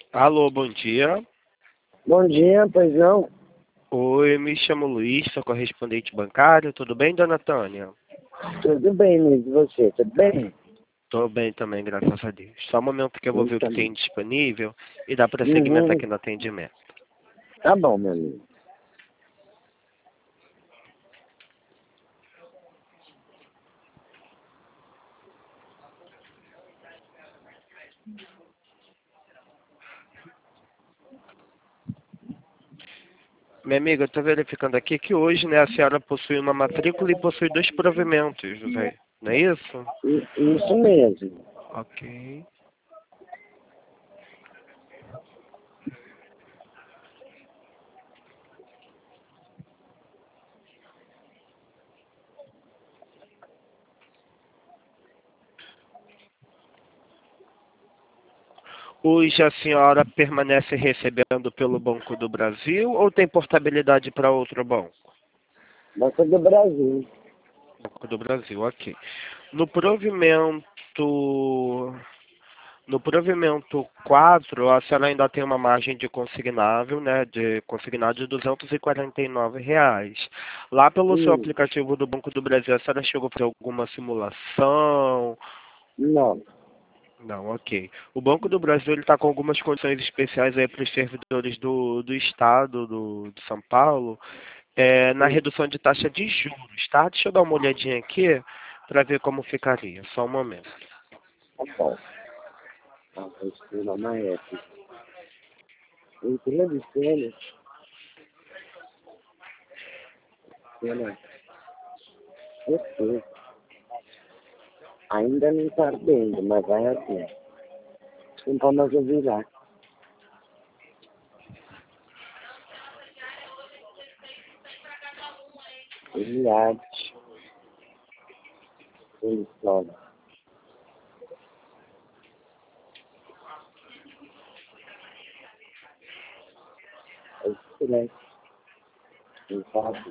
Alô, bom dia. Bom dia, pois não? Oi, me chamo Luiz, sou correspondente bancário. Tudo bem, dona Tânia? Tudo bem, Luiz, e você? Tudo bem? Tô bem também, graças a Deus. Só um momento que eu vou ver o que Também. tem disponível e dar prosseguimento Uhum. aqui no atendimento. Tá bom, meu amigo. Minha amiga, eu tô verificando aqui que hoje, né, a senhora possui uma matrícula e possui dois provimentos, José. Não é isso? Isso mesmo. Ok. Hoje a senhora permanece recebendo pelo Banco do Brasil ou tem portabilidade para outro banco? Banco do Brasil. Banco do Brasil, ok. No provimento, no provimento 4, a senhora ainda tem uma margem de consignável, né, de consignado de R$ 249. Lá pelo seu Hum, aplicativo do Banco do Brasil, a senhora chegou a fazer alguma simulação? não. Não, ok. O Banco do Brasil ele está com algumas condições especiais aí para os servidores do Estado, de São Paulo, na Hum, redução de taxa de juros, tá? Deixa eu dar uma olhadinha aqui para ver como ficaria. Só um momento. tá bom. Ah, vou estudar na época. Entendo, entendo. Entendo. Eu sei. Ainda não tá ardendo, mas vai arder. Não pode mais virar. Ele arde. Ele sobe. É silêncio. Não sabe?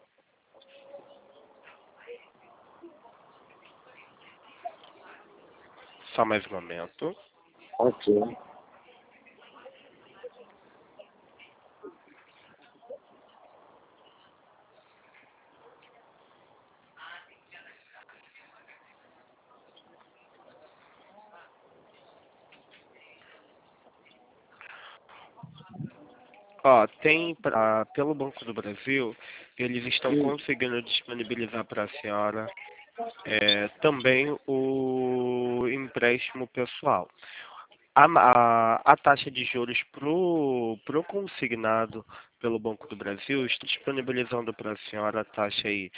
Só mais um momento. Ok. Ó, pelo Banco do Brasil, eles estão Hum, conseguindo disponibilizar para a senhora também o empréstimo pessoal. A taxa de juros pro consignado pelo Banco do Brasil está disponibilizando para a senhora a taxa aí